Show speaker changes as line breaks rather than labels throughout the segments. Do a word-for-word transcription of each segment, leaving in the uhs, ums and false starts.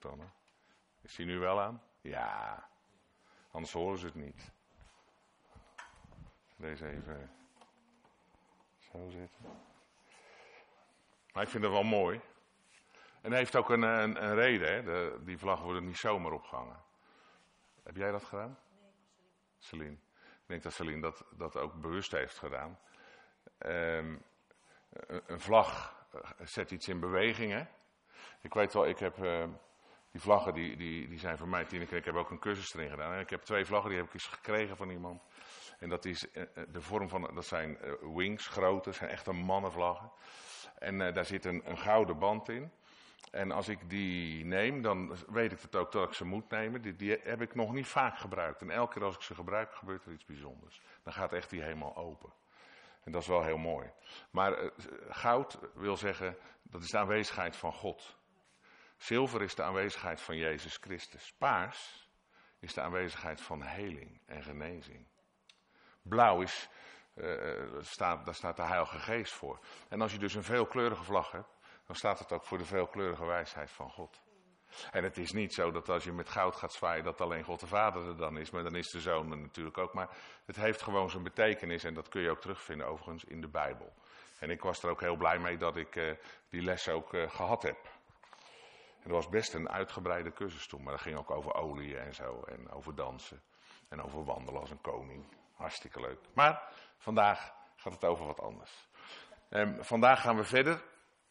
dan. Hè? Is die nu wel aan? Ja. Anders horen ze het niet. Deze even zo zitten. Maar ik vind dat wel mooi. En dat heeft ook een, een, een reden. Hè? De, die vlaggen worden niet zomaar opgehangen. Heb jij dat gedaan?
Nee, Celine.
Celine. Ik denk dat Celine dat, dat ook bewust heeft gedaan. Um, een, een vlag zet iets in beweging. Hè? Ik weet wel, ik heb... Uh, die vlaggen die, die, die zijn voor mij, Tineke. Ik heb ook een cursus erin gedaan. En ik heb twee vlaggen, die heb ik eens gekregen van iemand. En dat is uh, de vorm van, dat zijn uh, wings, grote, zijn echte mannenvlaggen. En uh, daar zit een, een gouden band in. En als ik die neem, dan weet ik het ook dat ik ze moet nemen. Die, die heb ik nog niet vaak gebruikt. En elke keer als ik ze gebruik, gebeurt er iets bijzonders. Dan gaat echt die helemaal open. En dat is wel heel mooi. Maar uh, goud wil zeggen, dat is de aanwezigheid van God. Zilver is de aanwezigheid van Jezus Christus. Paars is de aanwezigheid van heling en genezing. Blauw is, uh, staat, daar staat de Heilige Geest voor. En als je dus een veelkleurige vlag hebt, dan staat het ook voor de veelkleurige wijsheid van God. En het is niet zo dat als je met goud gaat zwaaien, dat alleen God de Vader er dan is, maar dan is de Zoon er natuurlijk ook. Maar het heeft gewoon zijn betekenis en dat kun je ook terugvinden overigens in de Bijbel. En ik was er ook heel blij mee dat ik uh, die les ook uh, gehad heb. En dat was best een uitgebreide cursus toen, maar dat ging ook over olie en zo, en over dansen, en over wandelen als een koning. Hartstikke leuk. Maar vandaag gaat het over wat anders. En vandaag gaan we verder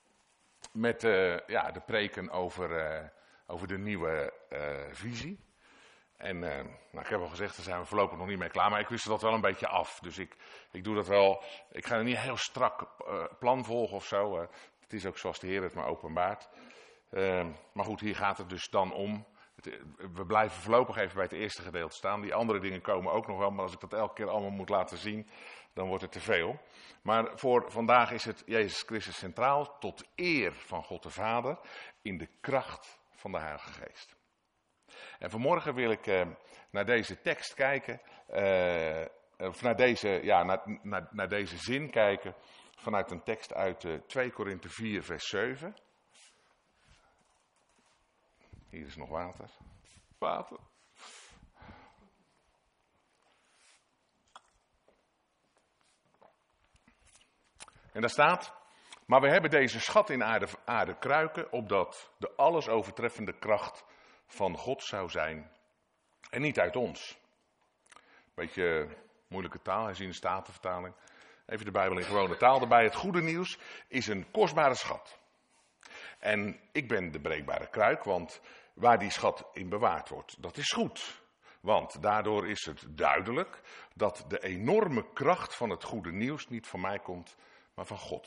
met uh, ja, de preken over, uh, over de nieuwe uh, visie. En uh, nou, ik heb al gezegd, daar zijn we voorlopig nog niet mee klaar, maar ik wist dat wel een beetje af. Dus ik, ik doe dat wel, ik ga er niet heel strak uh, plan volgen of zo. Uh, het is ook zoals de Heer het me openbaart. Uh, maar goed, hier gaat het dus dan om. Het, we blijven voorlopig even bij het eerste gedeelte staan. Die andere dingen komen ook nog wel, maar als ik dat elke keer allemaal moet laten zien, dan wordt het te veel. Maar voor vandaag is het Jezus Christus centraal, tot eer van God de Vader, in de kracht van de Heilige Geest. En vanmorgen wil ik uh, naar deze tekst kijken, uh, of naar deze, ja, naar, naar, naar deze zin kijken, vanuit een tekst uit uh, twee Korinthe vier, vers zeven. Hier is nog water. Water. En daar staat, maar we hebben deze schat in aarde, aarde kruiken, opdat de alles overtreffende kracht van God zou zijn en niet uit ons. Beetje moeilijke taal, hij ziet de Statenvertaling. Even de Bijbel in gewone taal erbij. Het goede nieuws is een kostbare schat. En ik ben de breekbare kruik, want waar die schat in bewaard wordt, dat is goed. Want daardoor is het duidelijk dat de enorme kracht van het goede nieuws niet van mij komt, maar van God.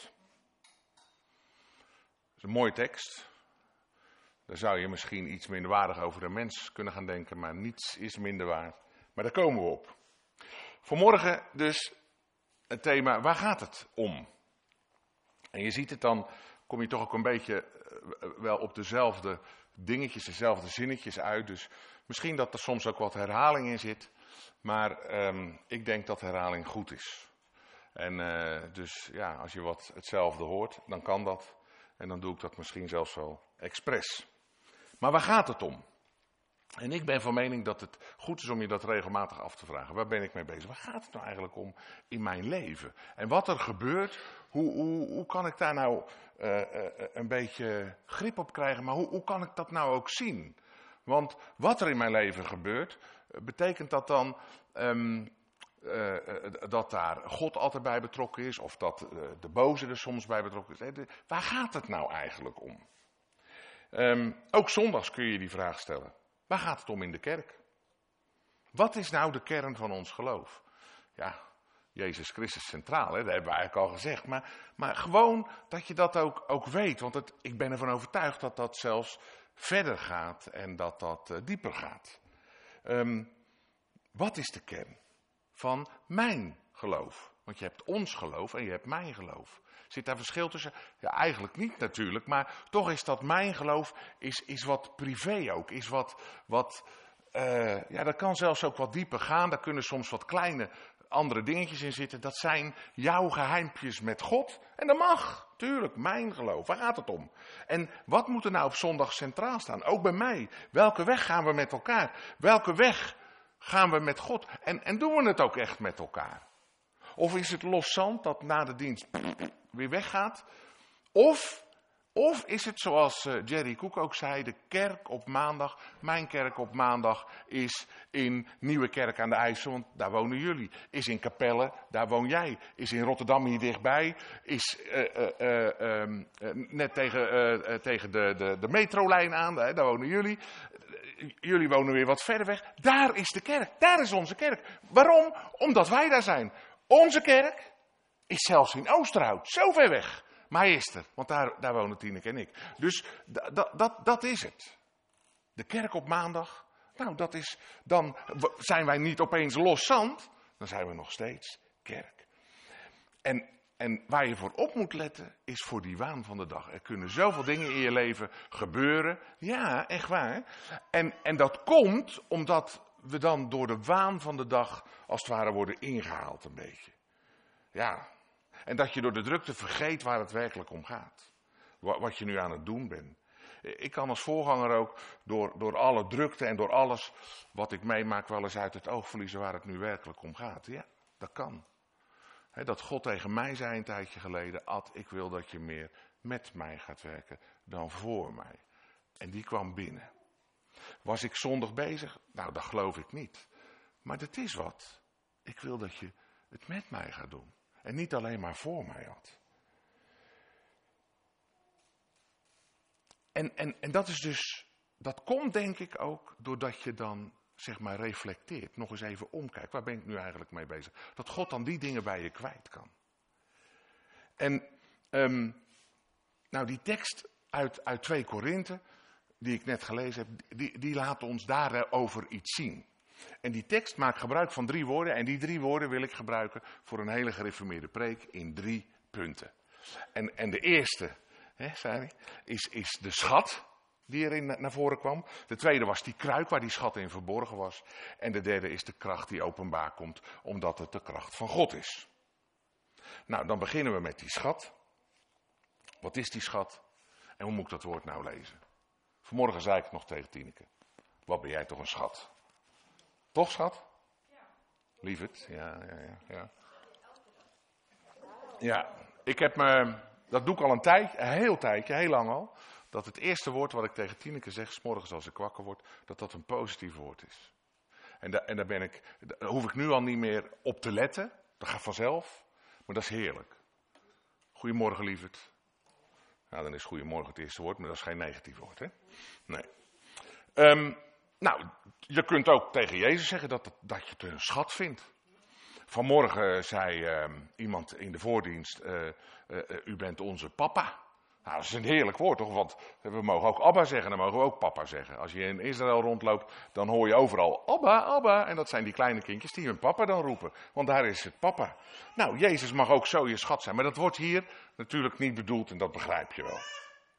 Dat is een mooie tekst. Daar zou je misschien iets minder waardig over de mens kunnen gaan denken, maar niets is minder waard. Maar daar komen we op. Vanmorgen dus het thema, waar gaat het om? En je ziet het dan, kom je toch ook een beetje wel op dezelfde dingetjes, dezelfde zinnetjes uit. Dus misschien dat er soms ook wat herhaling in zit. Maar um, ik denk dat herhaling goed is. En uh, dus ja, als je wat hetzelfde hoort, dan kan dat. En dan doe ik dat misschien zelfs wel expres. Maar waar gaat het om? En ik ben van mening dat het goed is om je dat regelmatig af te vragen. Waar ben ik mee bezig? Waar gaat het nou eigenlijk om in mijn leven? En wat er gebeurt, hoe, hoe, hoe kan ik daar nou uh, uh, een beetje grip op krijgen? Maar hoe, hoe kan ik dat nou ook zien? Want wat er in mijn leven gebeurt, uh, betekent dat dan um, uh, uh, dat daar God altijd bij betrokken is? Of dat uh, de boze er soms bij betrokken is? Hey, de, waar gaat het nou eigenlijk om? Um, ook zondags kun je die vraag stellen. Waar gaat het om in de kerk? Wat is nou de kern van ons geloof? Ja, Jezus Christus centraal, hè? Dat hebben we eigenlijk al gezegd. Maar, maar gewoon dat je dat ook, ook weet. Want het, ik ben ervan overtuigd dat dat zelfs verder gaat en dat dat uh, dieper gaat. Um, wat is de kern van mijn geloof? Want je hebt ons geloof en je hebt mijn geloof. Zit daar verschil tussen? Ja, eigenlijk niet natuurlijk, maar toch is dat mijn geloof is, is wat privé ook. Is wat, wat uh, ja, dat kan zelfs ook wat dieper gaan. Daar kunnen soms wat kleine andere dingetjes in zitten. Dat zijn jouw geheimpjes met God. En dat mag, tuurlijk, mijn geloof. Waar gaat het om? En wat moet er nou op zondag centraal staan? Ook bij mij. Welke weg gaan we met elkaar? Welke weg gaan we met God? En, en doen we het ook echt met elkaar? Of is het los zand dat na de dienst weer weggaat? Of... Of is het zoals Jerry Cook ook zei, de kerk op maandag, mijn kerk op maandag is in Nieuwe Kerk aan de IJssel, want daar wonen jullie. Is in Capelle, daar woon jij. Is in Rotterdam hier dichtbij. Is uh, uh, uh, uh, uh, net tegen, uh, uh, tegen de, de, de metrolijn aan, uh, daar wonen jullie. Uh, jullie wonen weer wat verder weg. Daar is de kerk, daar is onze kerk. Waarom? Omdat wij daar zijn. Onze kerk is zelfs in Oosterhout, zo ver weg. Maar hij is er, want daar, daar wonen Tineke en ik. Dus d- d- dat, dat is het. De kerk op maandag, nou dat is, dan zijn wij niet opeens los zand, dan zijn we nog steeds kerk. En, en waar je voor op moet letten, is voor die waan van de dag. Er kunnen zoveel dingen in je leven gebeuren, ja, echt waar. En, en dat komt omdat we dan door de waan van de dag, als het ware, worden ingehaald een beetje. Ja. En dat je door de drukte vergeet waar het werkelijk om gaat. Wat je nu aan het doen bent. Ik kan als voorganger ook door, door alle drukte en door alles wat ik meemaak wel eens uit het oog verliezen waar het nu werkelijk om gaat. Ja, dat kan. He, dat God tegen mij zei een tijdje geleden, Ad, ik wil dat je meer met mij gaat werken dan voor mij. En die kwam binnen. Was ik zondig bezig? Nou, dat geloof ik niet. Maar dat is wat. Ik wil dat je het met mij gaat doen. En niet alleen maar voor mij had. En, en, en dat is dus, dat komt denk ik ook doordat je dan, zeg maar, reflecteert. Nog eens even omkijkt. Waar ben ik nu eigenlijk mee bezig? Dat God dan die dingen bij je kwijt kan. En, um, nou die tekst uit, uit twee Korinthe, die ik net gelezen heb, die, die laat ons daarover iets zien. En die tekst maakt gebruik van drie woorden. En die drie woorden wil ik gebruiken voor een hele gereformeerde preek in drie punten. En, en de eerste, hè, zei, is, is de schat die erin naar voren kwam. De tweede was die kruik waar die schat in verborgen was. En de derde is de kracht die openbaar komt, omdat het de kracht van God is. Nou, dan beginnen we met die schat. Wat is die schat? En hoe moet ik dat woord nou lezen? Vanmorgen zei ik nog tegen Tineke. Wat ben jij toch een schat? Toch, schat? Ja. Lieverd, ja, ja, ja, ja. Ja, ik heb me, dat doe ik al een tijdje, een heel tijdje, heel lang al, dat het eerste woord wat ik tegen Tineke zeg, 's morgens als ik wakker word, dat dat een positief woord is. En, da, en daar ben ik, daar hoef ik nu al niet meer op te letten, dat gaat vanzelf, maar dat is heerlijk. Goedemorgen, lieverd. Nou, dan is goedemorgen het eerste woord, maar dat is geen negatief woord, hè? Nee. Um, Nou, je kunt ook tegen Jezus zeggen dat, dat je het een schat vindt. Vanmorgen zei uh, iemand in de voordienst, uh, uh, uh, u bent onze papa. Nou, dat is een heerlijk woord toch, want we mogen ook Abba zeggen, dan mogen we ook papa zeggen. Als je in Israël rondloopt, dan hoor je overal Abba, Abba. En dat zijn die kleine kindjes die hun papa dan roepen, want daar is het papa. Nou, Jezus mag ook zo je schat zijn, maar dat wordt hier natuurlijk niet bedoeld en dat begrijp je wel.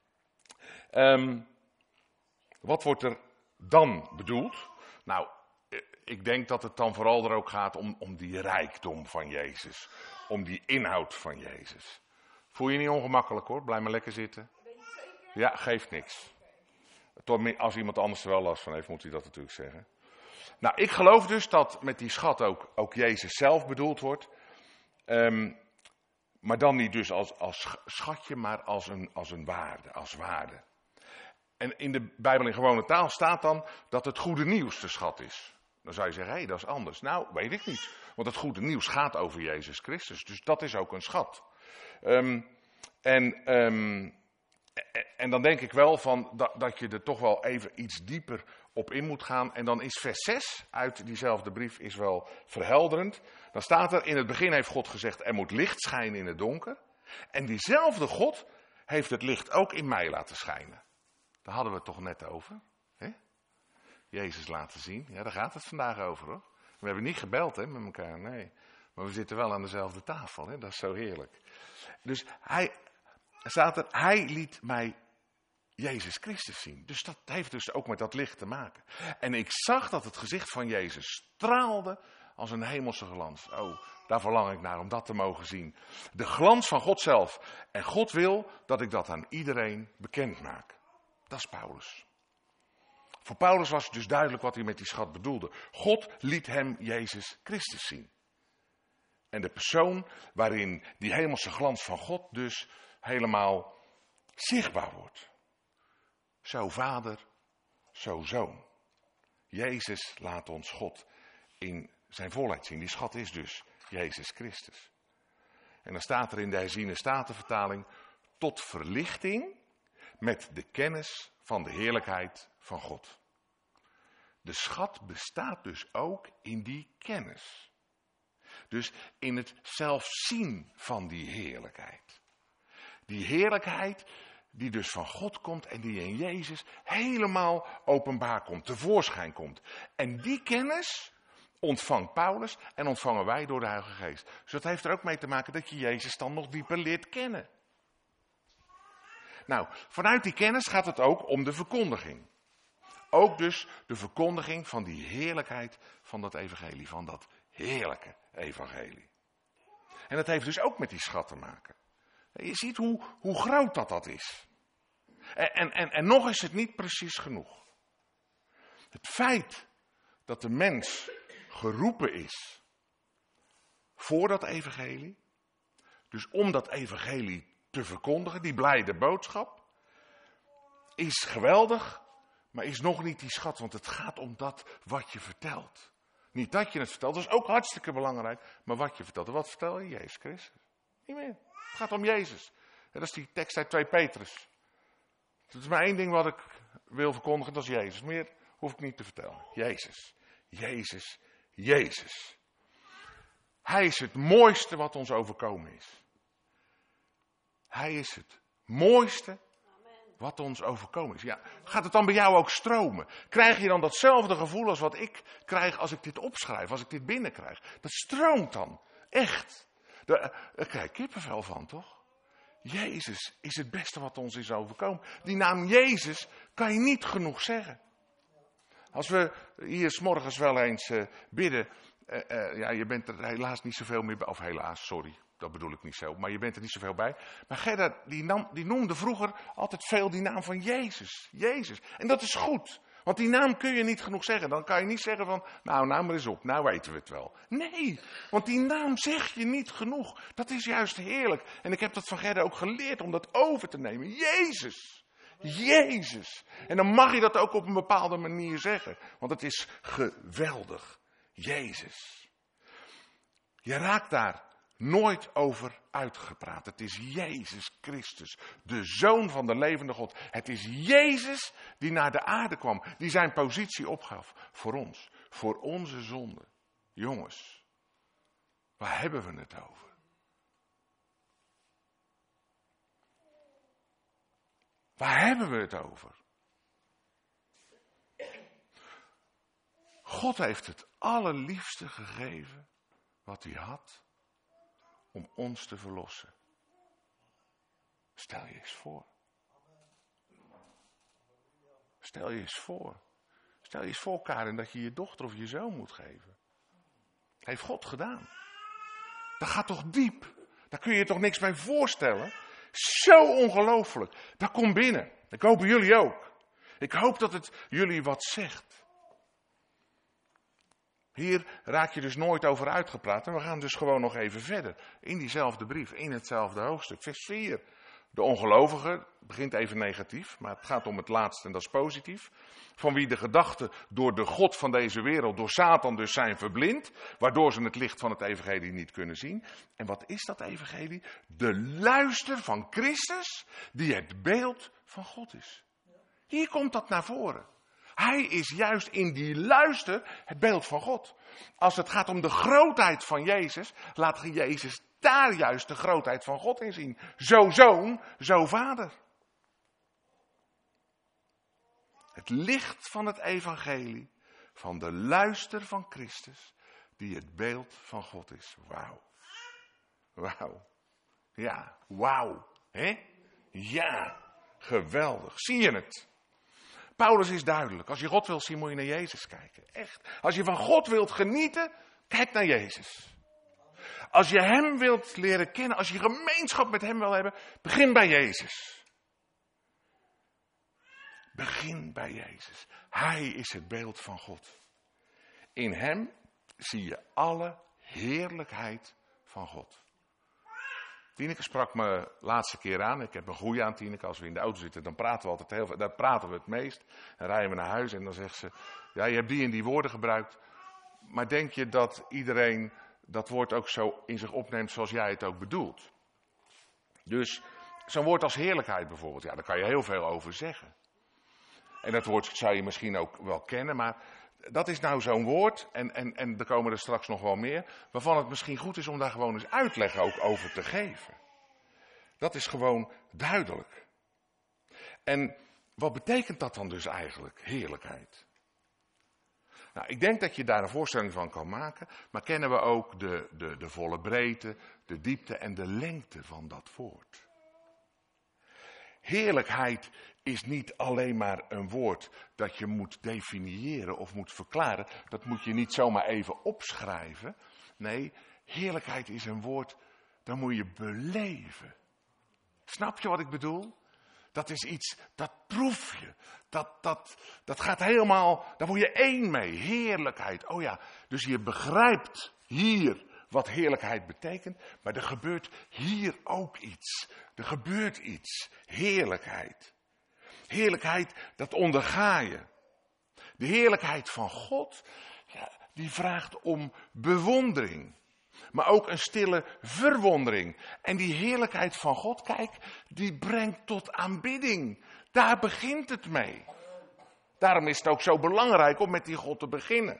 Um, wat wordt er dan bedoeld? Nou, ik denk dat het dan vooral er ook gaat om, om die rijkdom van Jezus. Om die inhoud van Jezus. Voel je niet ongemakkelijk hoor, blijf maar lekker zitten. Ja, geeft niks. Als iemand anders er wel last van heeft, moet hij dat natuurlijk zeggen. Nou, ik geloof dus dat met die schat ook, ook Jezus zelf bedoeld wordt. Um, maar dan niet dus als, als schatje, maar als een, als een waarde, als waarde. En in de Bijbel in gewone taal staat dan dat het goede nieuws de schat is. Dan zou je zeggen, hé, hey, dat is anders. Nou, weet ik niet. Want het goede nieuws gaat over Jezus Christus. Dus dat is ook een schat. Um, en, um, en dan denk ik wel van dat, dat je er toch wel even iets dieper op in moet gaan. En dan is vers zes uit diezelfde brief is wel verhelderend. Dan staat er, in het begin heeft God gezegd, er moet licht schijnen in het donker. En diezelfde God heeft het licht ook in mij laten schijnen. Daar hadden we het toch net over. Hè? Jezus laten zien. Ja, daar gaat het vandaag over hoor. We hebben niet gebeld hè, met elkaar, nee. Maar we zitten wel aan dezelfde tafel. Hè? Dat is zo heerlijk. Dus hij, staat er, hij liet mij Jezus Christus zien. Dus dat heeft dus ook met dat licht te maken. En ik zag dat het gezicht van Jezus straalde als een hemelse glans. Oh, daar verlang ik naar om dat te mogen zien. De glans van God zelf. En God wil dat ik dat aan iedereen bekend maak. Dat is Paulus. Voor Paulus was het dus duidelijk wat hij met die schat bedoelde. God liet hem Jezus Christus zien. En de persoon waarin die hemelse glans van God dus helemaal zichtbaar wordt. Zo vader, zo zoon. Jezus laat ons God in zijn volheid zien. Die schat is dus Jezus Christus. En dan staat er in de herziene statenvertaling, tot verlichting met de kennis van de heerlijkheid van God. De schat bestaat dus ook in die kennis. Dus in het zelf zien van die heerlijkheid. Die heerlijkheid die dus van God komt en die in Jezus helemaal openbaar komt, tevoorschijn komt. En die kennis ontvangt Paulus en ontvangen wij door de Heilige Geest. Dus dat heeft er ook mee te maken dat je Jezus dan nog dieper leert kennen. Nou, vanuit die kennis gaat het ook om de verkondiging. Ook dus de verkondiging van die heerlijkheid van dat evangelie, van dat heerlijke evangelie. En dat heeft dus ook met die schat te maken. Je ziet hoe, hoe groot dat dat is. En, en, en, en nog is het niet precies genoeg. Het feit dat de mens geroepen is voor dat evangelie, dus om dat evangelie te verkondigen, die blijde boodschap, is geweldig, maar is nog niet die schat, want het gaat om dat wat je vertelt. Niet dat je het vertelt, dat is ook hartstikke belangrijk, maar wat je vertelt. En wat vertel je? Jezus Christus. Niet meer. Het gaat om Jezus. Dat is die tekst uit twee Petrus. Het is maar één ding wat ik wil verkondigen, dat is Jezus. Meer hoef ik niet te vertellen. Jezus. Jezus. Jezus. Hij is het mooiste wat ons overkomen is. Hij is het mooiste wat ons overkomen is. Ja, gaat het dan bij jou ook stromen? Krijg je dan datzelfde gevoel als wat ik krijg als ik dit opschrijf, als ik dit binnenkrijg? Dat stroomt dan. Echt. Daar krijg ik kippenvel van, toch? Jezus is het beste wat ons is overkomen. Die naam Jezus kan je niet genoeg zeggen. Als we hier 's morgens wel eens uh, bidden, uh, uh, ja, je bent er helaas niet zoveel meer bij, of helaas, sorry, dat bedoel ik niet zo, maar je bent er niet zoveel bij. Maar Gerda, die, nam, die noemde vroeger altijd veel die naam van Jezus. Jezus. En dat is goed. Want die naam kun je niet genoeg zeggen. Dan kan je niet zeggen van, nou, nou maar eens op, nou weten we het wel. Nee, want die naam zeg je niet genoeg. Dat is juist heerlijk. En ik heb dat van Gerda ook geleerd om dat over te nemen. Jezus. Jezus. En dan mag je dat ook op een bepaalde manier zeggen. Want het is geweldig. Jezus. Je raakt daar nooit over uitgepraat. Het is Jezus Christus, de Zoon van de levende God. Het is Jezus die naar de aarde kwam, die zijn positie opgaf voor ons, voor onze zonde. Jongens, waar hebben we het over? Waar hebben we het over? God heeft het allerliefste gegeven wat hij had om ons te verlossen. Stel je eens voor. Stel je eens voor. Stel je eens voor, Karen, dat je je dochter of je zoon moet geven. Heeft God gedaan. Dat gaat toch diep. Daar kun je je toch niks bij voorstellen. Zo ongelooflijk. Dat komt binnen. Ik hoop jullie ook. Ik hoop dat het jullie wat zegt. Hier raak je dus nooit over uitgepraat en we gaan dus gewoon nog even verder. In diezelfde brief, in hetzelfde hoofdstuk, vers vier. De ongelovige, begint even negatief, maar het gaat om het laatste en dat is positief. Van wie de gedachten door de god van deze wereld, door Satan dus zijn verblind, waardoor ze het licht van het evangelie niet kunnen zien. En wat is dat evangelie? De luister van Christus, die het beeld van God is. Hier komt dat naar voren. Hij is juist in die luister het beeld van God. Als het gaat om de grootheid van Jezus, laat Jezus daar juist de grootheid van God in zien. Zo zoon, zo vader. Het licht van het evangelie, van de luister van Christus, die het beeld van God is. Wauw. Wauw. Ja, wauw. Hè? Ja, geweldig. Zie je het? Paulus is duidelijk. Als je God wilt zien, moet je naar Jezus kijken. Echt. Als je van God wilt genieten, Kijk naar Jezus. Als je hem wilt leren kennen, als je gemeenschap met hem wil hebben, begin bij Jezus. Begin bij Jezus. Hij is het beeld van God. In hem zie je alle heerlijkheid van God. Tineke sprak me laatste keer aan. Ik heb een goeie aan Tineke. Als we in de auto zitten, dan praten we altijd heel veel. Daar praten we het meest. Dan rijden we naar huis en dan zegt ze, ja, je hebt die en die woorden gebruikt. Maar denk je dat iedereen dat woord ook zo in zich opneemt zoals jij het ook bedoelt? Dus zo'n woord als heerlijkheid bijvoorbeeld, ja, daar kan je heel veel over zeggen. En dat woord zou je misschien ook wel kennen, maar dat is nou zo'n woord, en, en, en er komen er straks nog wel meer, waarvan het misschien goed is om daar gewoon eens uitleg ook over te geven. Dat is gewoon duidelijk. En wat betekent dat dan dus eigenlijk, heerlijkheid? Nou, ik denk dat je daar een voorstelling van kan maken, maar kennen we ook de, de, de volle breedte, de diepte en de lengte van dat woord? Heerlijkheid is niet alleen maar een woord dat je moet definiëren of moet verklaren. Dat moet je niet zomaar even opschrijven. Nee, heerlijkheid is een woord, dat moet je beleven. Snap je wat ik bedoel? Dat is iets, dat proef je. Dat, dat, dat gaat helemaal, daar word je één mee. Heerlijkheid, oh ja. Dus je begrijpt hier wat heerlijkheid betekent, maar er gebeurt hier ook iets. Er gebeurt iets. Heerlijkheid. Heerlijkheid, dat onderga je. De heerlijkheid van God, ja, die vraagt om bewondering. Maar ook een stille verwondering. En die heerlijkheid van God, kijk, die brengt tot aanbidding. Daar begint het mee. Daarom is het ook zo belangrijk om met die God te beginnen.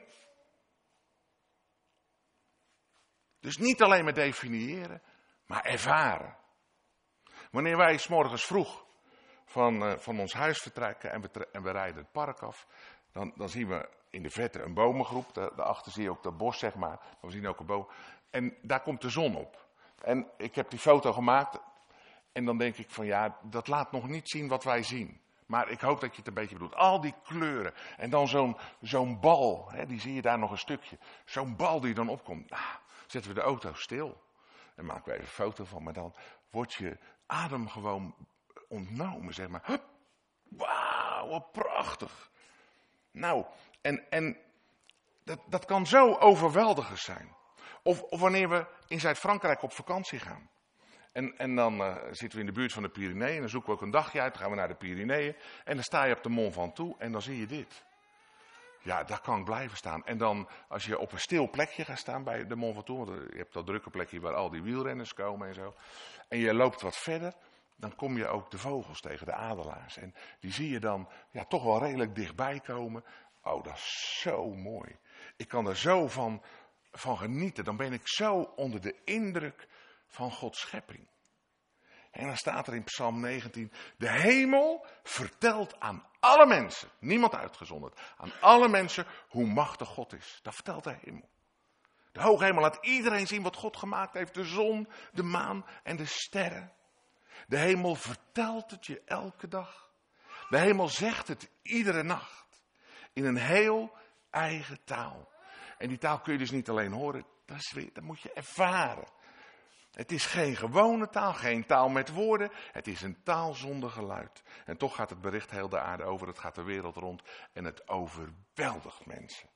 Dus niet alleen maar definiëren, maar ervaren. Wanneer wij 's morgens vroeg van, uh, van ons huis vertrekken en we, tre- en we rijden het park af, dan, dan zien we in de verte een bomengroep. Da- daarachter zie je ook dat bos, zeg maar. Maar we zien ook een boom. En daar komt de zon op. En ik heb die foto gemaakt. En dan denk ik van ja, dat laat nog niet zien wat wij zien. Maar ik hoop dat je het een beetje bedoelt. Al die kleuren. En dan zo'n, zo'n bal. Hè, die zie je daar nog een stukje. Zo'n bal die dan opkomt. Nou, zetten we de auto stil. En maken we even een foto van. Maar dan wordt je adem gewoon ontnomen, zeg maar. Hup, wauw, wat prachtig. Nou, en, en dat, dat kan zo overweldigend zijn. Of, of wanneer we in Zuid-Frankrijk op vakantie gaan. En, en dan uh, zitten we in de buurt van de Pyreneeën. En dan zoeken we ook een dagje uit. Dan gaan we naar de Pyreneeën. En dan sta je op de Mont Ventoux. En dan zie je dit. Ja, daar kan ik blijven staan. En dan, als je op een stil plekje gaat staan bij de Mont Ventoux. Want je hebt dat drukke plekje waar al die wielrenners komen en zo. En je loopt wat verder. Dan kom je ook de vogels tegen, de adelaars. En die zie je dan ja, toch wel redelijk dichtbij komen. Oh, dat is zo mooi. Ik kan er zo van, van genieten. Dan ben ik zo onder de indruk van Gods schepping. En dan staat er in Psalm negentien. De hemel vertelt aan alle mensen, niemand uitgezonderd, aan alle mensen hoe machtig God is. Dat vertelt de hemel. De hoge hemel laat iedereen zien wat God gemaakt heeft. De zon, de maan en de sterren. De hemel vertelt het je elke dag. De hemel zegt het iedere nacht. In een heel eigen taal. En die taal kun je dus niet alleen horen, dat, is weer, dat moet je ervaren. Het is geen gewone taal, geen taal met woorden. Het is een taal zonder geluid. En toch gaat het bericht heel de aarde over, het gaat de wereld rond en het overweldigt mensen.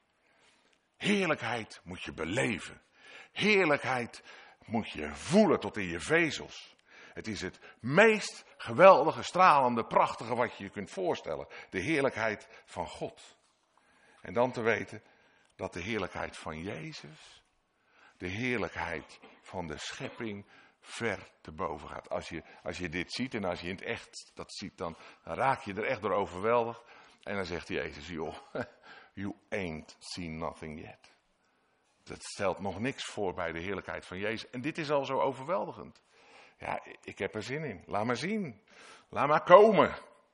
Heerlijkheid moet je beleven. Heerlijkheid moet je voelen tot in je vezels. Het is het meest geweldige, stralende, prachtige wat je je kunt voorstellen. De heerlijkheid van God. En dan te weten dat de heerlijkheid van Jezus, de heerlijkheid van de schepping ver te boven gaat. Als je, als je dit ziet en als je in het echt dat ziet, dan, dan raak je er echt door overweldigd. En dan zegt Jezus, joh, you ain't seen nothing yet. Dat stelt nog niks voor bij de heerlijkheid van Jezus. En dit is al zo overweldigend. Ja, ik heb er zin in. Laat maar zien. Laat maar komen.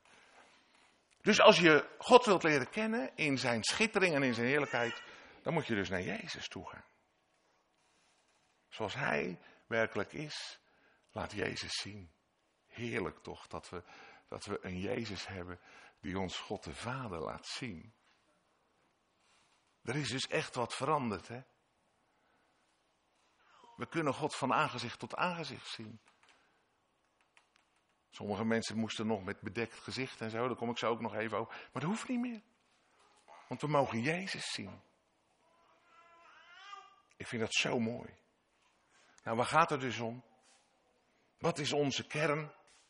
Dus als je God wilt leren kennen in zijn schittering en in zijn heerlijkheid, dan moet je dus naar Jezus toe gaan. Zoals hij werkelijk is, laat Jezus zien. Heerlijk toch dat we, dat we een Jezus hebben die ons God de Vader laat zien. Er is dus echt wat veranderd, hè? We kunnen God van aangezicht tot aangezicht zien. Sommige mensen moesten nog met bedekt gezicht en zo, daar kom ik zo ook nog even over. Maar dat hoeft niet meer. Want we mogen Jezus zien. Ik vind dat zo mooi. Nou, waar gaat het dus om? Wat is onze kern?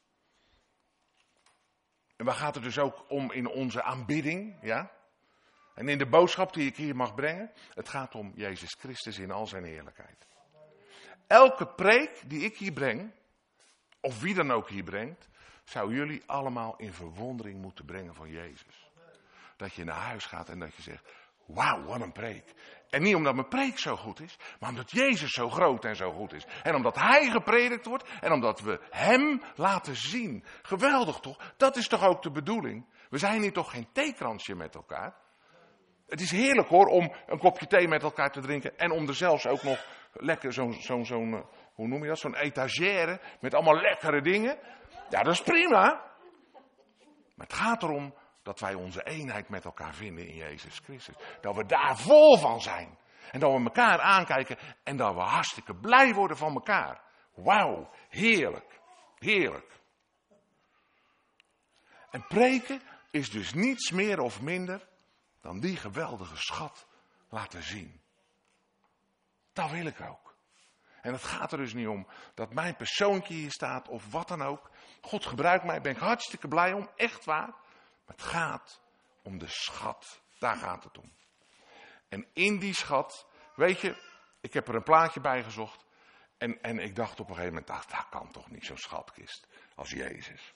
En waar gaat het dus ook om in onze aanbidding? Ja? En in de boodschap die ik hier mag brengen. Het gaat om Jezus Christus in al zijn heerlijkheid. Elke preek die ik hier breng, of wie dan ook hier brengt, zou jullie allemaal in verwondering moeten brengen van Jezus. Dat je naar huis gaat en dat je zegt, wauw, wat een preek. En niet omdat mijn preek zo goed is, maar omdat Jezus zo groot en zo goed is. En omdat Hij gepredikt wordt en omdat we Hem laten zien. Geweldig toch? Dat is toch ook de bedoeling? We zijn hier toch geen theekransje met elkaar? Het is heerlijk hoor, om een kopje thee met elkaar te drinken en om er zelfs ook nog lekker zo'n, zo'n, zo'n hoe noem je dat, zo'n etagère met allemaal lekkere dingen. Ja, dat is prima. Maar het gaat erom dat wij onze eenheid met elkaar vinden in Jezus Christus. Dat we daar vol van zijn. En dat we elkaar aankijken en dat we hartstikke blij worden van elkaar. Wauw, heerlijk, heerlijk. En preken is dus niets meer of minder dan die geweldige schat laten zien. Dat wil ik ook. En het gaat er dus niet om dat mijn persoontje hier staat of wat dan ook. God gebruikt mij, ben ik hartstikke blij om, echt waar. Maar het gaat om de schat, daar gaat het om. En in die schat, weet je, ik heb er een plaatje bij gezocht. En, en ik dacht op een gegeven moment, dacht, dat kan toch niet zo'n schatkist als Jezus.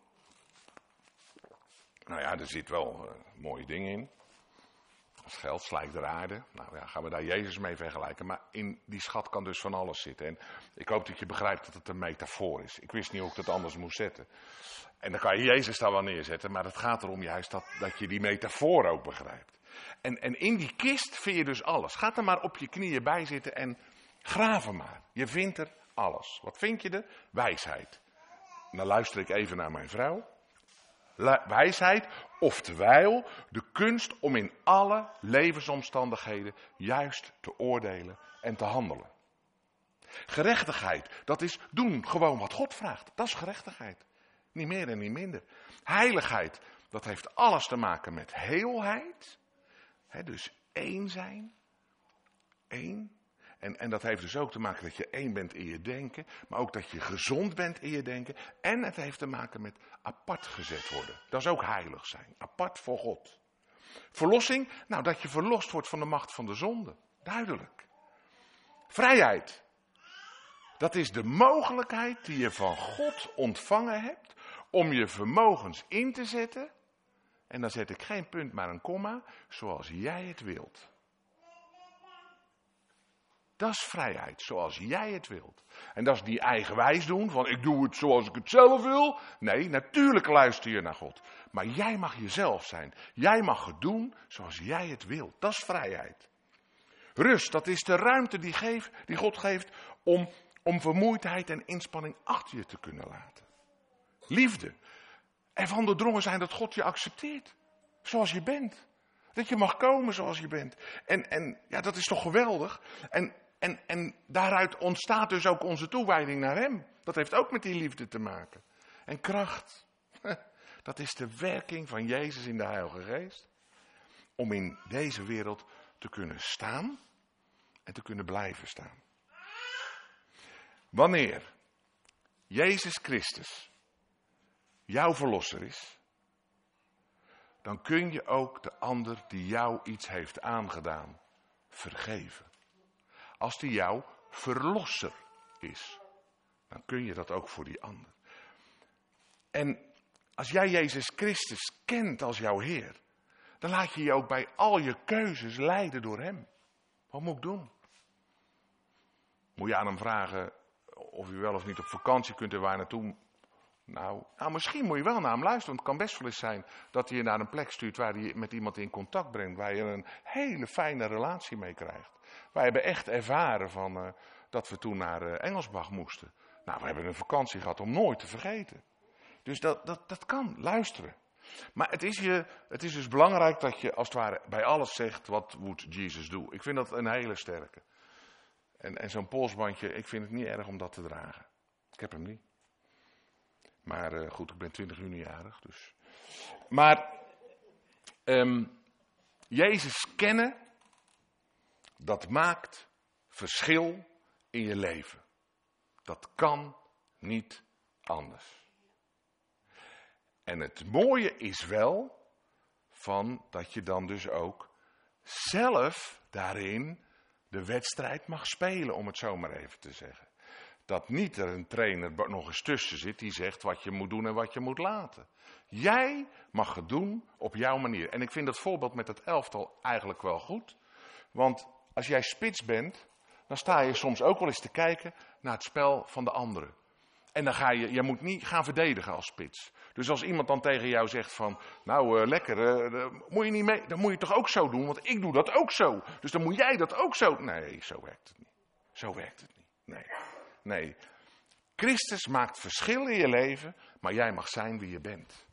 Nou ja, er zit wel uh, mooie dingen in. Als geld slijkt de aarde. Nou ja, gaan we daar Jezus mee vergelijken. Maar in die schat kan dus van alles zitten. En ik hoop dat je begrijpt dat het een metafoor is. Ik wist niet hoe ik dat anders moest zetten. En dan kan je Jezus daar wel neerzetten. Maar het gaat erom juist dat, dat je die metafoor ook begrijpt. En, en in die kist vind je dus alles. Ga er maar op je knieën bij zitten en graaf er maar. Je vindt er alles. Wat vind je er? Wijsheid. En dan luister ik even naar mijn vrouw. Wijsheid, oftewel de kunst om in alle levensomstandigheden juist te oordelen en te handelen. Gerechtigheid, dat is doen gewoon wat God vraagt. Dat is gerechtigheid. Niet meer en niet minder. Heiligheid, dat heeft alles te maken met heelheid. He, dus één zijn. Één. En, en dat heeft dus ook te maken dat je één bent in je denken. Maar ook dat je gezond bent in je denken. En het heeft te maken met apart gezet worden. Dat is ook heilig zijn. Apart voor God. Verlossing. Nou, dat je verlost wordt van de macht van de zonde. Duidelijk. Vrijheid. Dat is de mogelijkheid die je van God ontvangen hebt. Om je vermogens in te zetten. En dan zet ik geen punt maar een komma. Zoals jij het wilt. Dat is vrijheid, zoals jij het wilt. En dat is niet eigenwijs doen, van ik doe het zoals ik het zelf wil. Nee, natuurlijk luister je naar God. Maar jij mag jezelf zijn. Jij mag het doen zoals jij het wilt. Dat is vrijheid. Rust, dat is de ruimte die, geeft, die God geeft om, om vermoeidheid en inspanning achter je te kunnen laten. Liefde. Ervan doordrongen zijn dat God je accepteert. Zoals je bent. Dat je mag komen zoals je bent. En, en ja, dat is toch geweldig. En, en, en daaruit ontstaat dus ook onze toewijding naar Hem. Dat heeft ook met die liefde te maken. En kracht. Dat is de werking van Jezus in de Heilige Geest. Om in deze wereld te kunnen staan. En te kunnen blijven staan. Wanneer Jezus Christus jouw verlosser is. Dan kun je ook de ander die jou iets heeft aangedaan vergeven. Als die jouw verlosser is, dan kun je dat ook voor die ander. En als jij Jezus Christus kent als jouw Heer, dan laat je je ook bij al je keuzes leiden door Hem. Wat moet ik doen? Moet je aan Hem vragen of u wel of niet op vakantie kunt en waar naartoe? Nou, nou, misschien moet je wel naar Hem luisteren. Want het kan best wel eens zijn dat hij je naar een plek stuurt waar hij met iemand in contact brengt. Waar je een hele fijne relatie mee krijgt. Wij hebben echt ervaren van, uh, dat we toen naar uh, Engelsbach moesten. Nou, we hebben een vakantie gehad om nooit te vergeten. Dus dat, dat, dat kan, luisteren. Maar het is, je, het is dus belangrijk dat je als het ware bij alles zegt, wat moet Jezus doen. Ik vind dat een hele sterke. En, en zo'n polsbandje, ik vind het niet erg om dat te dragen. Ik heb hem niet. Maar uh, goed, ik ben twintig juni jarig, dus. Maar um, Jezus kennen, dat maakt verschil in je leven. Dat kan niet anders. En het mooie is wel van dat je dan dus ook zelf daarin de wedstrijd mag spelen, om het zo maar even te zeggen. Dat niet er een trainer nog eens tussen zit die zegt wat je moet doen en wat je moet laten. Jij mag het doen op jouw manier. En ik vind dat voorbeeld met het elftal eigenlijk wel goed. Want als jij spits bent, dan sta je soms ook wel eens te kijken naar het spel van de anderen. En dan ga je, je moet niet gaan verdedigen als spits. Dus als iemand dan tegen jou zegt van, nou uh, lekker, uh, moet je niet mee, dan moet je toch ook zo doen, want ik doe dat ook zo. Dus dan moet jij dat ook zo. Nee, zo werkt het niet. Zo werkt het niet. Nee. Nee. Christus maakt verschil in je leven, maar jij mag zijn wie je bent.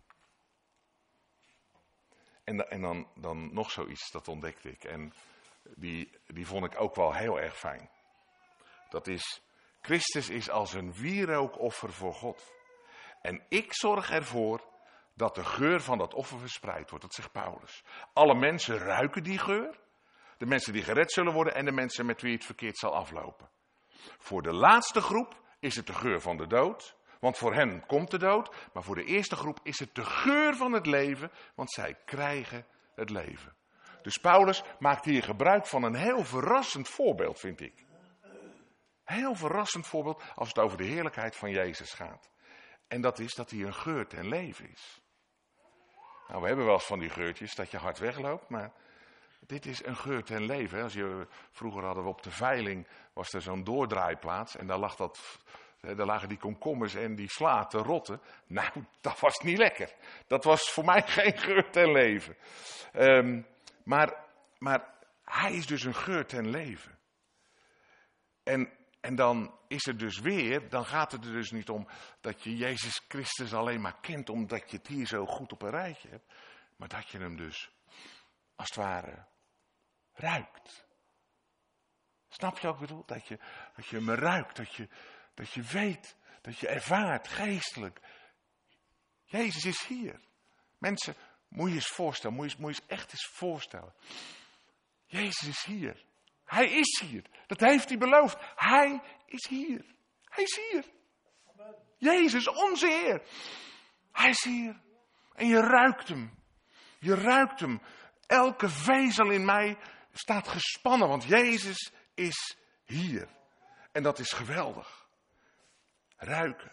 En, en dan, dan nog zoiets, dat ontdekte ik. En die, die vond ik ook wel heel erg fijn. Dat is, Christus is als een wierookoffer voor God. En ik zorg ervoor dat de geur van dat offer verspreid wordt. Dat zegt Paulus. Alle mensen ruiken die geur. De mensen die gered zullen worden en de mensen met wie het verkeerd zal aflopen. Voor de laatste groep is het de geur van de dood. Want voor hen komt de dood. Maar voor de eerste groep is het de geur van het leven. Want zij krijgen het leven. Dus Paulus maakt hier gebruik van een heel verrassend voorbeeld, vind ik. Heel verrassend voorbeeld als het over de heerlijkheid van Jezus gaat. En dat is dat hij een geur ten leven is. Nou, we hebben wel eens van die geurtjes dat je hard wegloopt, maar dit is een geur ten leven. Als je, vroeger hadden we op de veiling, was er zo'n doordraaiplaats en daar, lag dat, daar lagen die komkommers en die sla te rotten. Nou, dat was niet lekker. Dat was voor mij geen geur ten leven. Um, maar, maar hij is dus een geur ten leven. En... En dan is het dus weer, dan gaat het er dus niet om dat je Jezus Christus alleen maar kent omdat je het hier zo goed op een rijtje hebt. Maar dat je hem dus, als het ware, ruikt. Snap je wat ik bedoel? Dat je, dat je hem ruikt, dat je, dat je weet, dat je ervaart, geestelijk. Jezus is hier. Mensen, moet je eens voorstellen, moet je, moet je eens echt eens voorstellen. Jezus is hier. Hij is hier. Dat heeft hij beloofd. Hij is hier. Hij is hier. Jezus, onze Heer. Hij is hier. En je ruikt hem. Je ruikt hem. Elke vezel in mij staat gespannen, want Jezus is hier. En dat is geweldig. Ruiken.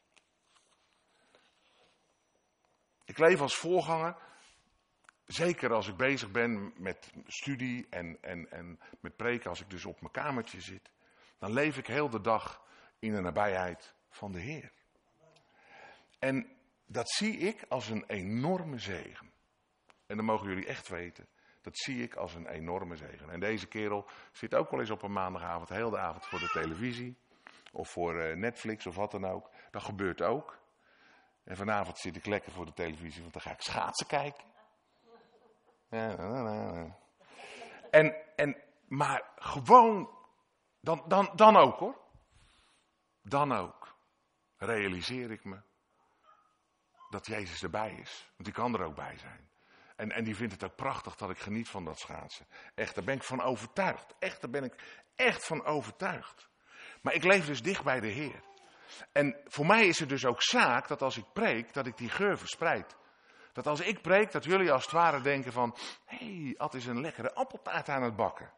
Ik leef als voorganger. Zeker als ik bezig ben met studie en, en, en met preken, als ik dus op mijn kamertje zit, dan leef ik heel de dag in de nabijheid van de Heer. En dat zie ik als een enorme zegen. En dan mogen jullie echt weten, dat zie ik als een enorme zegen. En deze kerel zit ook wel eens op een maandagavond, heel de avond voor de televisie, of voor Netflix of wat dan ook. Dat gebeurt ook. En vanavond zit ik lekker voor de televisie, want dan ga ik schaatsen kijken. Ja, en, en, maar gewoon, dan, dan, dan ook hoor. Dan ook realiseer ik me dat Jezus erbij is. Want die kan er ook bij zijn. En, en die vindt het ook prachtig dat ik geniet van dat schaatsen. Echt, daar ben ik van overtuigd. Echt, daar ben ik echt van overtuigd. Maar ik leef dus dicht bij de Heer. En voor mij is het dus ook zaak dat als ik preek, dat ik die geur verspreid. Dat als ik preek, dat jullie als het ware denken van, hé, hey, Ad is een lekkere appeltaart aan het bakken.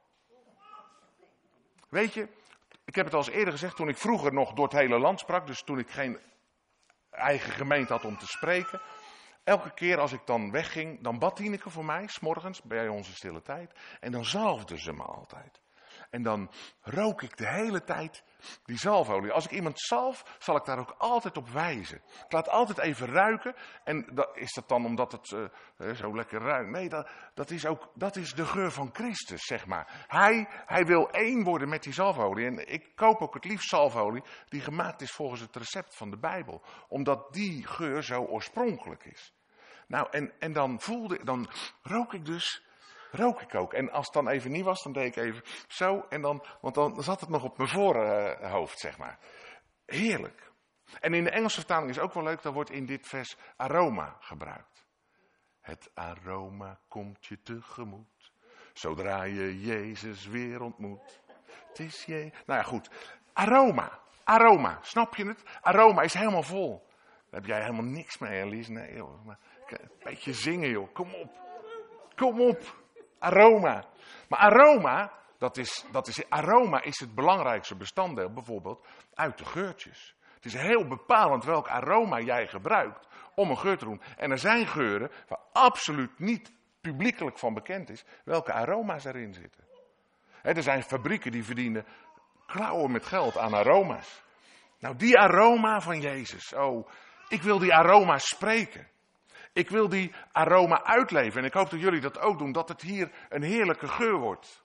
Weet je, ik heb het al eens eerder gezegd, toen ik vroeger nog door het hele land sprak, dus toen ik geen eigen gemeente had om te spreken. Elke keer als ik dan wegging, dan bad Tineke voor mij, 's morgens bij onze stille tijd. En dan zalfde ze me altijd. En dan rook ik de hele tijd die zalfolie. Als ik iemand zalf, zal ik daar ook altijd op wijzen. Ik laat altijd even ruiken. En dat, is dat dan omdat het uh, zo lekker ruikt? Nee, dat, dat, is ook, dat is de geur van Christus, zeg maar. Hij, hij wil één worden met die zalfolie. En ik koop ook het liefst zalfolie die gemaakt is volgens het recept van de Bijbel. Omdat die geur zo oorspronkelijk is. Nou, en, en dan voelde, dan rook ik dus rook ik ook. En als het dan even niet was, dan deed ik even zo. En dan, want dan zat het nog op mijn voorhoofd, zeg maar. Heerlijk. En in de Engelse vertaling is ook wel leuk, daar wordt in dit vers aroma gebruikt. Het aroma komt je tegemoet, zodra je Jezus weer ontmoet. Het is je... Nou ja, goed. Aroma. Aroma. Snap je het? Aroma is helemaal vol. Daar heb jij helemaal niks mee, Elise. Nee, joh. Maar, een beetje zingen, joh. Kom op. Kom op. Aroma. Maar aroma, dat is, dat is, aroma is het belangrijkste bestanddeel, bijvoorbeeld, uit de geurtjes. Het is heel bepalend welk aroma jij gebruikt om een geur te doen. En er zijn geuren waar absoluut niet publiekelijk van bekend is welke aroma's erin zitten. He, er zijn fabrieken die verdienen klauwen met geld aan aroma's. Nou, die aroma van Jezus, oh, ik wil die aroma spreken. Ik wil die aroma uitleven en ik hoop dat jullie dat ook doen, dat het hier een heerlijke geur wordt.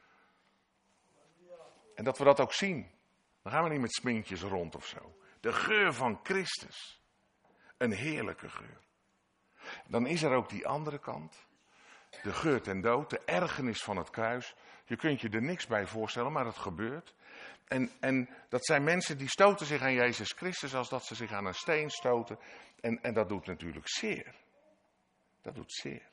En dat we dat ook zien. Dan gaan we niet met sminkjes rond of zo. De geur van Christus. Een heerlijke geur. Dan is er ook die andere kant. De geur ten dood, de ergernis van het kruis. Je kunt je er niks bij voorstellen, maar het gebeurt. En, en dat zijn mensen die stoten zich aan Jezus Christus als dat ze zich aan een steen stoten. En, en dat doet natuurlijk zeer. Dat doet zeer.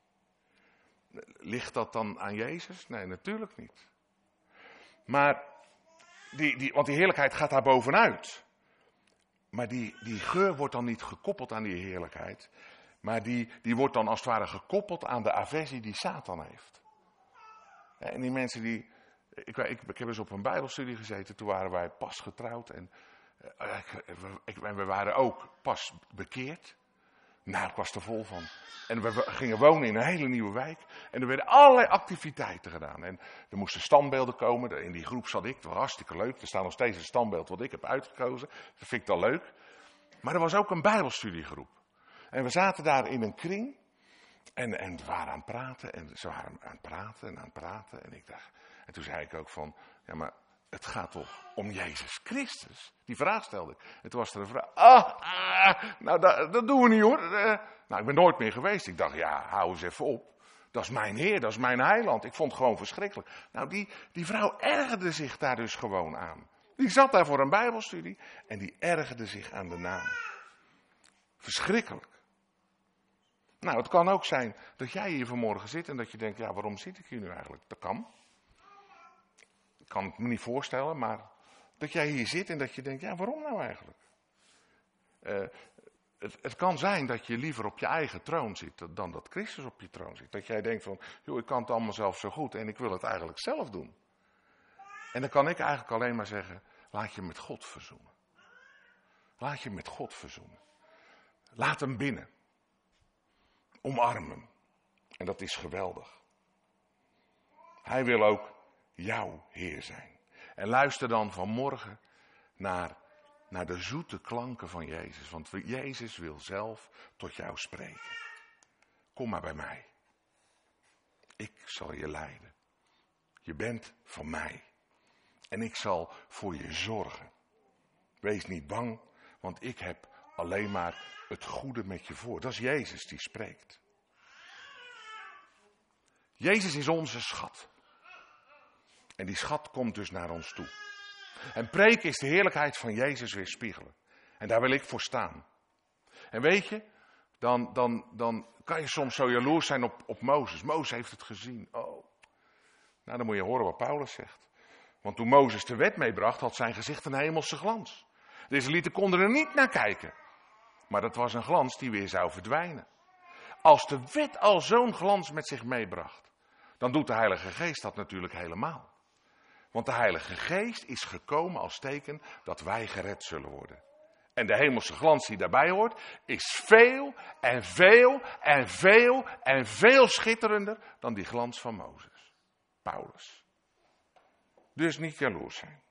Ligt dat dan aan Jezus? Nee, natuurlijk niet. Maar, die, die, want die heerlijkheid gaat daar bovenuit. Maar die, die geur wordt dan niet gekoppeld aan die heerlijkheid. Maar die, die wordt dan als het ware gekoppeld aan de aversie die Satan heeft. En die mensen die... Ik, ik, ik heb eens op een bijbelstudie gezeten, toen waren wij pas getrouwd. En, uh, ik, en we waren ook pas bekeerd. Nou, ik was er vol van. En we gingen wonen in een hele nieuwe wijk. En er werden allerlei activiteiten gedaan. En er moesten standbeelden komen. In die groep zat ik. Dat was hartstikke leuk. Er staat nog steeds een standbeeld wat ik heb uitgekozen. Dat vind ik dan leuk. Maar er was ook een bijbelstudiegroep. En we zaten daar in een kring. En, en we waren aan het praten. En ze waren aan het praten en aan het praten. En ik dacht... En toen zei ik ook van... Ja, maar het gaat toch om Jezus Christus? Die vraag stelde ik. En toen was er een vraag. Ah, ah nou dat, dat doen we niet hoor. Uh, nou, ik ben nooit meer geweest. Ik dacht, ja, hou eens even op. Dat is mijn Heer, dat is mijn heiland. Ik vond het gewoon verschrikkelijk. Nou, die, die vrouw ergerde zich daar dus gewoon aan. Die zat daar voor een bijbelstudie. En die ergerde zich aan de naam. Verschrikkelijk. Nou, het kan ook zijn dat jij hier vanmorgen zit en dat je denkt, ja, waarom zit ik hier nu eigenlijk? Dat kan. Ik kan het me niet voorstellen, maar dat jij hier zit en dat je denkt, ja, waarom nou eigenlijk? Uh, het, het kan zijn dat je liever op je eigen troon zit dan dat Christus op je troon zit. Dat jij denkt van, joh, ik kan het allemaal zelf zo goed en ik wil het eigenlijk zelf doen. En dan kan ik eigenlijk alleen maar zeggen, laat je met God verzoenen. Laat je met God verzoenen. Laat hem binnen. Omarm hem. En dat is geweldig. Hij wil ook jouw Heer zijn. En luister dan vanmorgen naar, naar de zoete klanken van Jezus. Want Jezus wil zelf tot jou spreken. Kom maar bij mij. Ik zal je leiden. Je bent van mij. En ik zal voor je zorgen. Wees niet bang, want ik heb alleen maar het goede met je voor. Dat is Jezus die spreekt. Jezus is onze schat. En die schat komt dus naar ons toe. En preken is de heerlijkheid van Jezus weerspiegelen. En daar wil ik voor staan. En weet je, dan, dan, dan kan je soms zo jaloers zijn op, op Mozes. Mozes heeft het gezien. Oh. Nou, dan moet je horen wat Paulus zegt. Want toen Mozes de wet meebracht, had zijn gezicht een hemelse glans. De Israëlieten konden er niet naar kijken. Maar dat was een glans die weer zou verdwijnen. Als de wet al zo'n glans met zich meebracht, dan doet de Heilige Geest dat natuurlijk helemaal. Want de Heilige Geest is gekomen als teken dat wij gered zullen worden. En de hemelse glans die daarbij hoort, is veel en veel en veel en veel schitterender dan die glans van Mozes. Paulus. Dus niet jaloers zijn.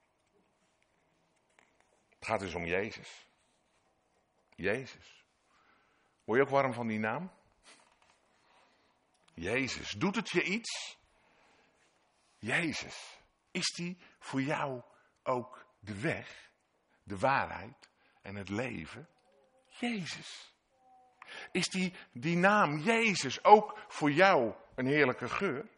Het gaat dus om Jezus. Jezus. Word je ook warm van die naam? Jezus. Doet het je iets? Jezus. Is die voor jou ook de weg, de waarheid en het leven? Jezus. Is die, die naam Jezus ook voor jou een heerlijke geur?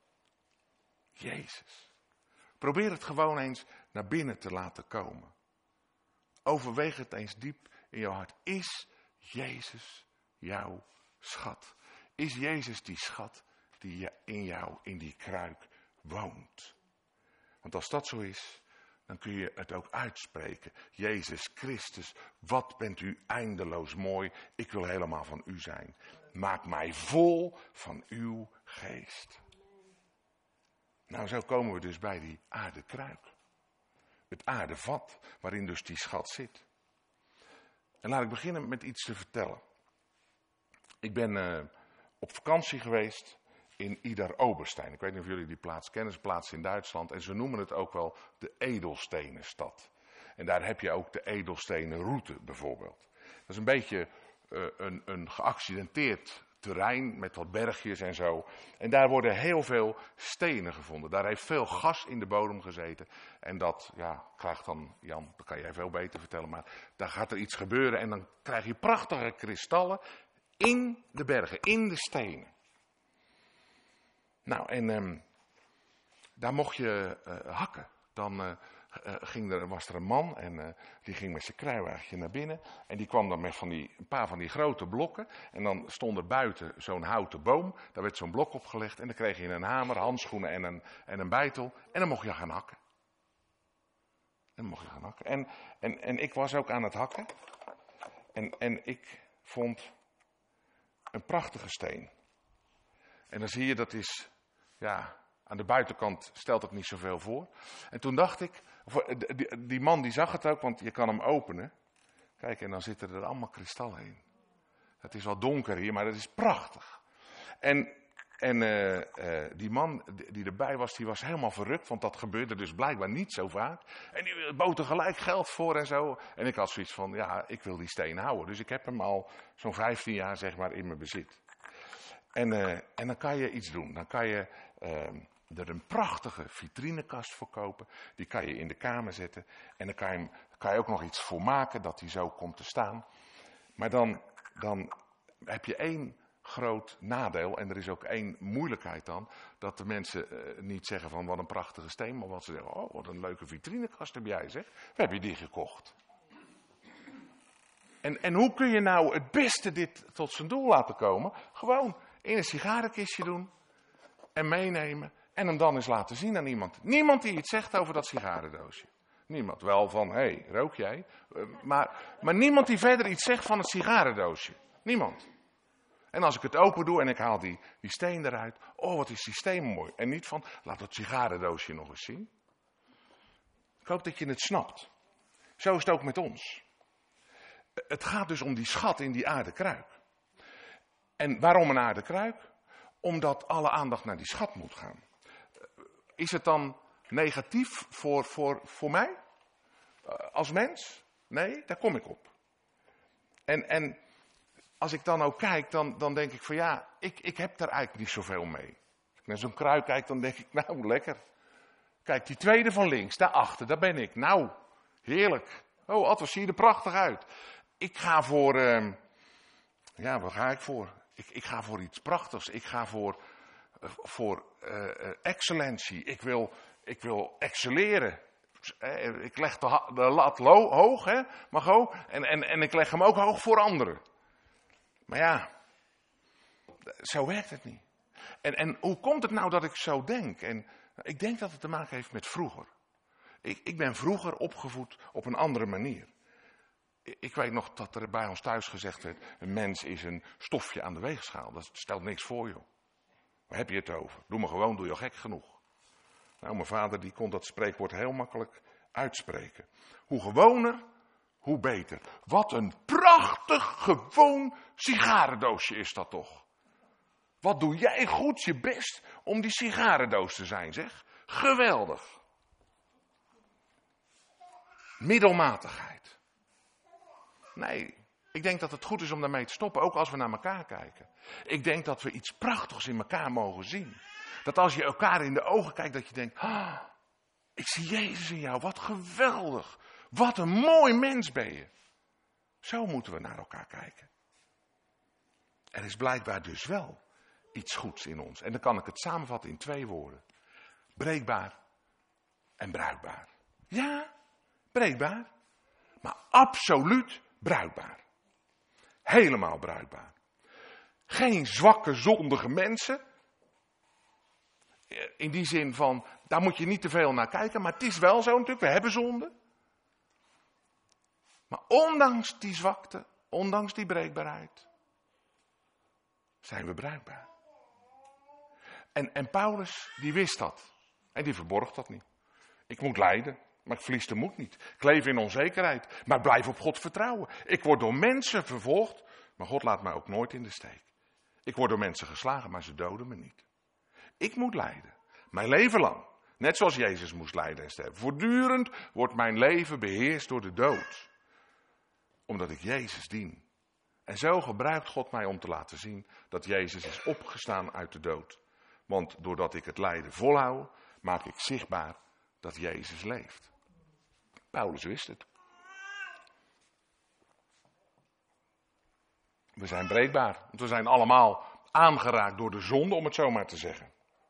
Jezus. Probeer het gewoon eens naar binnen te laten komen. Overweeg het eens diep in jouw hart. Is Jezus jouw schat? Is Jezus die schat die in jou, in die kruik woont? Want als dat zo is, dan kun je het ook uitspreken. Jezus Christus, wat bent u eindeloos mooi. Ik wil helemaal van u zijn. Maak mij vol van uw geest. Nou, zo komen we dus bij die aardekruik. Het aardevat, waarin dus die schat zit. En laat ik beginnen met iets te vertellen. Ik ben uh, op vakantie geweest in Idar-Oberstein. Ik weet niet of jullie die plaats kennen, het is een plaats in Duitsland. En ze noemen het ook wel de edelstenenstad. En daar heb je ook de edelstenenroute bijvoorbeeld. Dat is een beetje uh, een, een geaccidenteerd terrein met wat bergjes en zo. En daar worden heel veel stenen gevonden. Daar heeft veel gas in de bodem gezeten. En dat, ja, krijgt dan, Jan, dat kan jij veel beter vertellen, maar daar gaat er iets gebeuren en dan krijg je prachtige kristallen in de bergen, in de stenen. Nou, en um, daar mocht je uh, hakken. Dan uh, uh, ging er, was er een man en uh, die ging met zijn kruiwagentje naar binnen. En die kwam dan met van die, een paar van die grote blokken. En dan stond er buiten zo'n houten boom. Daar werd zo'n blok opgelegd en dan kreeg je een hamer, handschoenen en een, en een beitel. En dan mocht je gaan hakken. En dan mocht je gaan hakken. En, en, en ik was ook aan het hakken. En, en ik vond een prachtige steen. En dan zie je, dat is, ja, aan de buitenkant stelt het niet zoveel voor. En toen dacht ik, die, die man die zag het ook, want je kan hem openen. Kijk, en dan zitten er allemaal kristallen in. Het is wel donker hier, maar het is prachtig. En, en uh, uh, die man die erbij was, die was helemaal verrukt, want dat gebeurde dus blijkbaar niet zo vaak. En die bood er gelijk geld voor en zo. En ik had zoiets van, ja, ik wil die steen houden. Dus ik heb hem al zo'n vijftien jaar, zeg maar, in mijn bezit. En, uh, en dan kan je iets doen. Dan kan je uh, er een prachtige vitrinekast voor kopen. Die kan je in de kamer zetten. En dan kan je, hem, kan je ook nog iets voor maken dat hij zo komt te staan. Maar dan, dan heb je één groot nadeel. En er is ook één moeilijkheid dan. Dat de mensen uh, niet zeggen van wat een prachtige steen. Maar wat ze zeggen, oh wat een leuke vitrinekast heb jij, zeg. We hebben die gekocht. En, en hoe kun je nou het beste dit tot zijn doel laten komen? Gewoon in een sigarenkistje doen en meenemen en hem dan eens laten zien aan iemand. Niemand die iets zegt over dat sigarendoosje. Niemand. Wel van, hé, hey, rook jij? Uh, maar, maar niemand die verder iets zegt van het sigarendoosje. Niemand. En als ik het open doe en ik haal die, die steen eruit. Oh, wat is die steen mooi. En niet van, laat dat sigarendoosje nog eens zien. Ik hoop dat je het snapt. Zo is het ook met ons. Het gaat dus om die schat in die aardekruik. En waarom een aardekruik? Omdat alle aandacht naar die schat moet gaan. Is het dan negatief voor, voor, voor mij? Als mens? Nee, daar kom ik op. En, en als ik dan ook kijk, dan, dan denk ik van ja, ik, ik heb daar eigenlijk niet zoveel mee. Als ik naar zo'n kruik kijk, dan denk ik, nou lekker. Kijk, die tweede van links, daarachter, daar ben ik. Nou, heerlijk. Oh, Atwas, zie je er prachtig uit. Ik ga voor, uh, ja, waar ga ik voor? Ik, ik ga voor iets prachtigs. Ik ga voor, uh, voor uh, uh, excellentie. Ik wil, ik wil excelleren. Uh, ik leg de, de lat lo, hoog, hè, Margot. En, en, en ik leg hem ook hoog voor anderen. Maar ja, zo werkt het niet. En, en hoe komt het nou dat ik zo denk? En ik denk dat het te maken heeft met vroeger. Ik, ik ben vroeger opgevoed op een andere manier. Ik weet nog dat er bij ons thuis gezegd werd, een mens is een stofje aan de weegschaal. Dat stelt niks voor, joh. Waar heb je het over? Doe maar gewoon, doe je al gek genoeg. Nou, mijn vader die kon dat spreekwoord heel makkelijk uitspreken. Hoe gewoner, hoe beter. Wat een prachtig gewoon sigarendoosje is dat toch. Wat doe jij goed je best om die sigarendoos te zijn, zeg. Geweldig. Middelmatigheid. Nee, ik denk dat het goed is om daarmee te stoppen, ook als we naar elkaar kijken. Ik denk dat we iets prachtigs in elkaar mogen zien. Dat als je elkaar in de ogen kijkt, dat je denkt, ah, ik zie Jezus in jou, wat geweldig. Wat een mooi mens ben je. Zo moeten we naar elkaar kijken. Er is blijkbaar dus wel iets goeds in ons. En dan kan ik het samenvatten in twee woorden. Breekbaar en bruikbaar. Ja, breekbaar, maar absoluut bruikbaar. Helemaal bruikbaar. Geen zwakke, zondige mensen. In die zin van, daar moet je niet te veel naar kijken, maar het is wel zo natuurlijk, we hebben zonde. Maar ondanks die zwakte, ondanks die breekbaarheid, zijn we bruikbaar. En, en Paulus, die wist dat. En die verborg dat niet. Ik moet lijden, maar ik verlies de moed niet. Ik leef in onzekerheid, maar ik blijf op God vertrouwen. Ik word door mensen vervolgd, maar God laat mij ook nooit in de steek. Ik word door mensen geslagen, maar ze doden me niet. Ik moet lijden, mijn leven lang. Net zoals Jezus moest lijden en sterven. Voortdurend wordt mijn leven beheerst door de dood. Omdat ik Jezus dien. En zo gebruikt God mij om te laten zien dat Jezus is opgestaan uit de dood. Want doordat ik het lijden volhou, maak ik zichtbaar dat Jezus leeft. Paulus wist het. We zijn breekbaar, want we zijn allemaal aangeraakt door de zonde, om het zo maar te zeggen.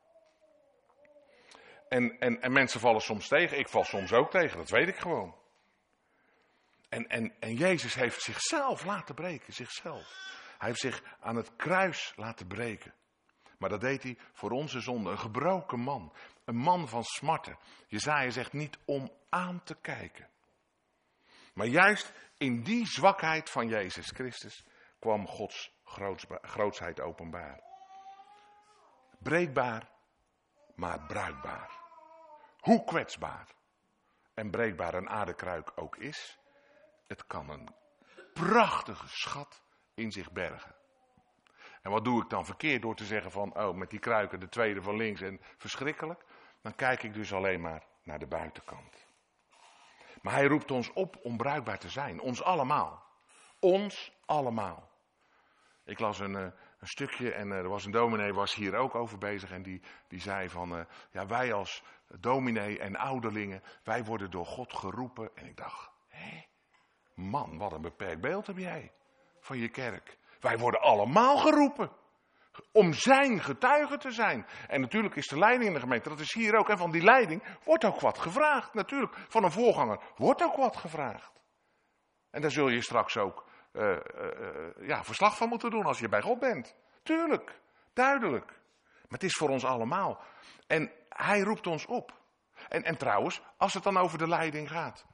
En, en, en mensen vallen soms tegen, ik val soms ook tegen, dat weet ik gewoon. En, en, en Jezus heeft zichzelf laten breken, zichzelf. Hij heeft zich aan het kruis laten breken. Maar dat deed hij voor onze zonde, een gebroken man, een man van smarten. Jesaja zegt niet om aan te kijken. Maar juist in die zwakheid van Jezus Christus kwam Gods grootsheid openbaar. Breekbaar, maar bruikbaar. Hoe kwetsbaar en breekbaar een aardekruik ook is, het kan een prachtige schat in zich bergen. En wat doe ik dan verkeerd door te zeggen van, oh, met die kruiken de tweede van links en verschrikkelijk? Dan kijk ik dus alleen maar naar de buitenkant. Maar hij roept ons op om bruikbaar te zijn. Ons allemaal. Ons allemaal. Ik las een, een stukje en er was een dominee, was hier ook over bezig. En die, die zei van, uh, ja, wij als dominee en ouderlingen, wij worden door God geroepen. En ik dacht, hé, man, wat een beperkt beeld heb jij van je kerk. Wij worden allemaal geroepen om zijn getuige te zijn. En natuurlijk is de leiding in de gemeente, dat is hier ook. En van die leiding wordt ook wat gevraagd. Natuurlijk, van een voorganger wordt ook wat gevraagd. En daar zul je straks ook uh, uh, uh, ja, verslag van moeten doen als je bij God bent. Tuurlijk, duidelijk. Maar het is voor ons allemaal. En hij roept ons op. En, en trouwens, als het dan over de leiding gaat.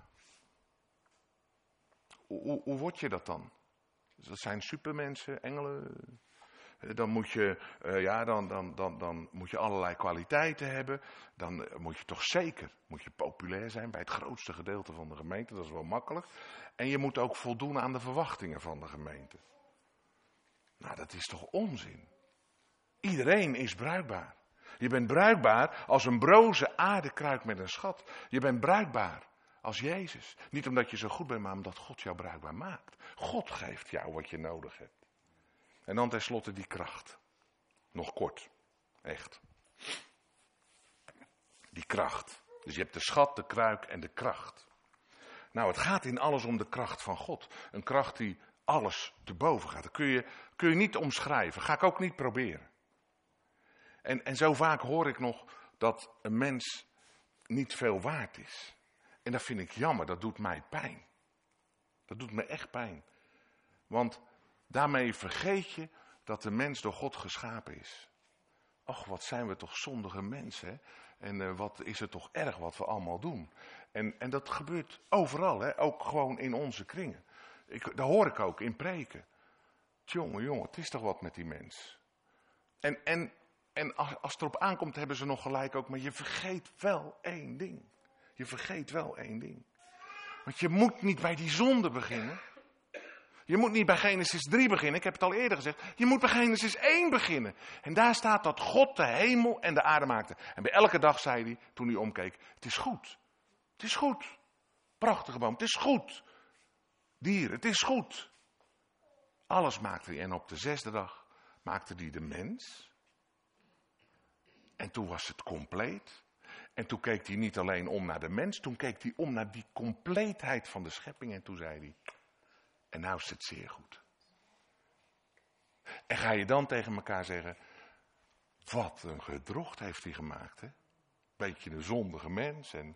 Hoe, hoe, hoe word je dat dan? Dat zijn supermensen, engelen. Dan moet je, uh, ja, dan, dan, dan, dan moet je allerlei kwaliteiten hebben. Dan uh, moet je toch zeker moet je populair zijn bij het grootste gedeelte van de gemeente. Dat is wel makkelijk. En je moet ook voldoen aan de verwachtingen van de gemeente. Nou, dat is toch onzin. Iedereen is bruikbaar. Je bent bruikbaar als een broze aardekruik met een schat. Je bent bruikbaar als Jezus. Niet omdat je zo goed bent, maar omdat God jou bruikbaar maakt. God geeft jou wat je nodig hebt. En dan tenslotte die kracht. Nog kort. Echt. Die kracht. Dus je hebt de schat, de kruik en de kracht. Nou, het gaat in alles om de kracht van God. Een kracht die alles te boven gaat. Dat kun je, kun je niet omschrijven. Ga ik ook niet proberen. En, en zo vaak hoor ik nog dat een mens niet veel waard is. En dat vind ik jammer. Dat doet mij pijn. Dat doet me echt pijn. Want daarmee vergeet je dat de mens door God geschapen is. Och, wat zijn we toch zondige mensen. Hè? En uh, wat is het toch erg wat we allemaal doen. En, en dat gebeurt overal, hè? Ook gewoon in onze kringen. Ik, dat hoor ik ook in preken. Jongen, jongen, het is toch wat met die mens. En, en, en als, als het erop aankomt hebben ze nog gelijk ook. Maar je vergeet wel één ding. Je vergeet wel één ding. Want je moet niet bij die zonde beginnen. Je moet niet bij Genesis drie beginnen, ik heb het al eerder gezegd. Je moet bij Genesis één beginnen. En daar staat dat God de hemel en de aarde maakte. En bij elke dag zei hij, toen hij omkeek, het is goed. Het is goed. Prachtige boom, het is goed. Dieren, het is goed. Alles maakte hij. En op de zesde dag maakte hij de mens. En toen was het compleet. En toen keek hij niet alleen om naar de mens, toen keek hij om naar die compleetheid van de schepping. En toen zei hij, en nou is het zeer goed. En ga je dan tegen elkaar zeggen, Wat een gedrocht heeft hij gemaakt, hè? Beetje een zondige mens. En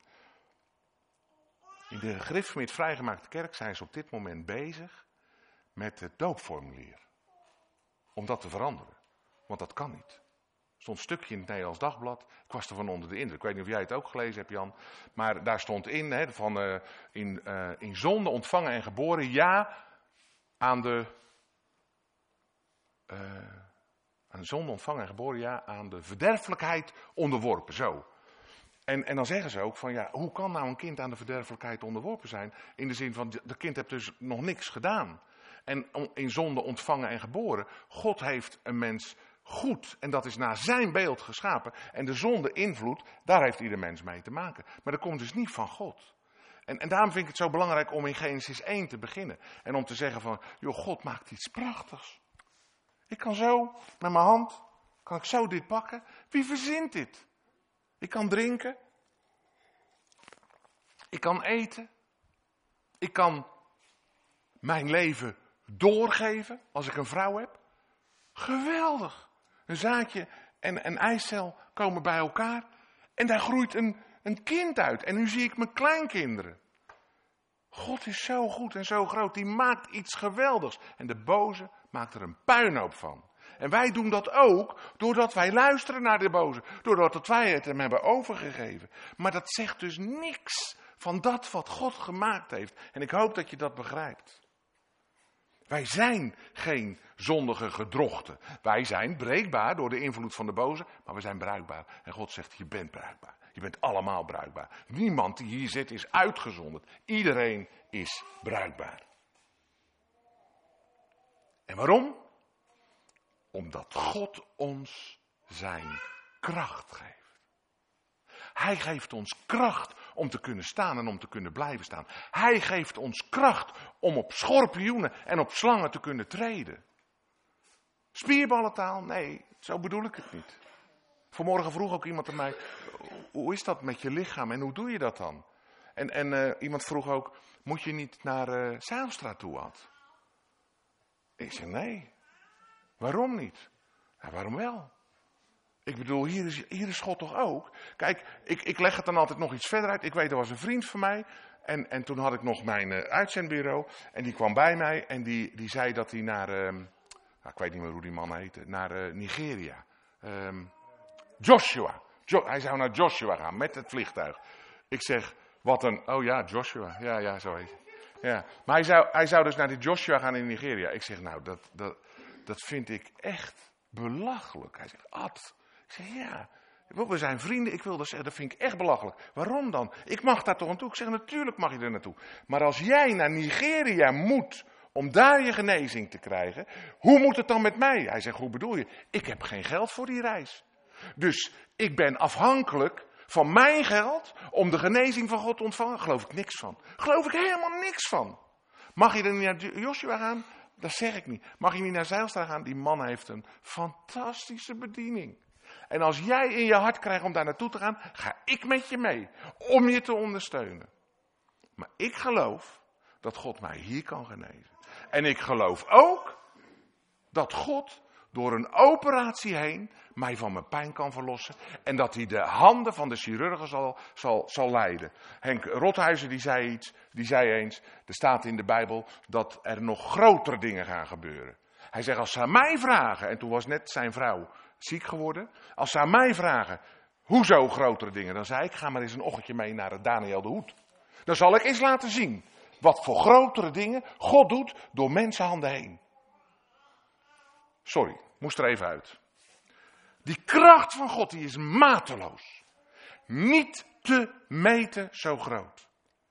in de Griffemeerd vrijgemaakte kerk zijn ze op dit moment bezig met het doopformulier. Om dat te veranderen. Want dat kan niet. Er stond een stukje in het Nederlands Dagblad. Ik was er van onder de indruk. Ik weet niet of jij het ook gelezen hebt, Jan. Maar daar stond in, hè, van uh, in, uh, in zonde ontvangen en geboren, ja aan de... Uh, aan zonde ontvangen en geboren, ja aan de verderfelijkheid onderworpen. Zo. En, en dan zeggen ze ook van, ja, hoe kan nou een kind aan de verderfelijkheid onderworpen zijn? In de zin van, de kind heeft dus nog niks gedaan. En in zonde ontvangen en geboren. God heeft een mens goed. En dat is naar zijn beeld geschapen. En de zonde invloed, daar heeft ieder mens mee te maken. Maar dat komt dus niet van God. En, en daarom vind ik het zo belangrijk om in Genesis één te beginnen. En om te zeggen van, joh, God maakt iets prachtigs. Ik kan zo, met mijn hand, kan ik zo dit pakken. Wie verzint dit? Ik kan drinken. Ik kan eten. Ik kan mijn leven doorgeven als ik een vrouw heb. Geweldig. Een zaadje en een eicel komen bij elkaar. En daar groeit een, een kind uit. En nu zie ik mijn kleinkinderen. God is zo goed en zo groot. Die maakt iets geweldigs. En de boze maakt er een puinhoop van. En wij doen dat ook doordat wij luisteren naar de boze. Doordat wij het hem hebben overgegeven. Maar dat zegt dus niks van dat wat God gemaakt heeft. En ik hoop dat je dat begrijpt. Wij zijn geen zondige gedrochten. Wij zijn breekbaar door de invloed van de boze, maar we zijn bruikbaar. En God zegt, je bent bruikbaar. Je bent allemaal bruikbaar. Niemand die hier zit is uitgezonderd. Iedereen is bruikbaar. En waarom? Omdat God ons zijn kracht geeft. Hij geeft ons kracht om te kunnen staan en om te kunnen blijven staan. Hij geeft ons kracht om op schorpioenen en op slangen te kunnen treden. Spierballentaal? Nee, zo bedoel ik het niet. Vanmorgen vroeg ook iemand aan mij, hoe is dat met je lichaam en hoe doe je dat dan? En, en uh, iemand vroeg ook, moet je niet naar uh, Zijlstra toe, Ad? Ik zei, nee. Waarom niet? Ja, waarom wel? Ik bedoel, hier is, hier is God toch ook? Kijk, ik, ik leg het dan altijd nog iets verder uit. Ik weet, er was een vriend van mij. En, en toen had ik nog mijn uh, uitzendbureau. En die kwam bij mij en die, die zei dat hij naar... Uh, nou, ik weet niet meer hoe die man heette. Naar uh, Nigeria. Um, Joshua. Jo- hij zou naar Joshua gaan met het vliegtuig. Ik zeg, wat een... Oh ja, Joshua. Ja, ja, zo heet hij. Ja. Maar hij zou, hij zou dus naar die Joshua gaan in Nigeria. Ik zeg, nou, dat, dat, dat vind ik echt belachelijk. Hij zegt, Ad... Ik zeg, ja, we zijn vrienden, ik wil dat zeggen, dat vind ik echt belachelijk. Waarom dan? Ik mag daar toch aan toe? Ik zeg, natuurlijk mag je er naartoe. Maar als jij naar Nigeria moet om daar je genezing te krijgen, hoe moet het dan met mij? Hij zegt, hoe bedoel je? Ik heb geen geld voor die reis. Dus ik ben afhankelijk van mijn geld om de genezing van God te ontvangen. Geloof ik niks van. Geloof ik helemaal niks van. Mag je er niet naar Joshua gaan? Dat zeg ik niet. Mag je niet naar Zijlstra gaan? Die man heeft een fantastische bediening. En als jij in je hart krijgt om daar naartoe te gaan, ga ik met je mee. Om je te ondersteunen. Maar ik geloof dat God mij hier kan genezen. En ik geloof ook dat God door een operatie heen mij van mijn pijn kan verlossen. En dat hij de handen van de chirurgen zal, zal, zal leiden. Henk Rothuizen die zei iets, die zei eens, er staat in de Bijbel dat er nog grotere dingen gaan gebeuren. Hij zegt, als ze aan mij vragen, en toen was net zijn vrouw ziek geworden. Als ze aan mij vragen, hoezo grotere dingen? Dan zei ik, ga maar eens een ochtendje mee naar het Daniel de Hoed. Dan zal ik eens laten zien wat voor grotere dingen God doet door mensenhanden heen. Sorry, moest er even uit. Die kracht van God, die is mateloos. Niet te meten zo groot.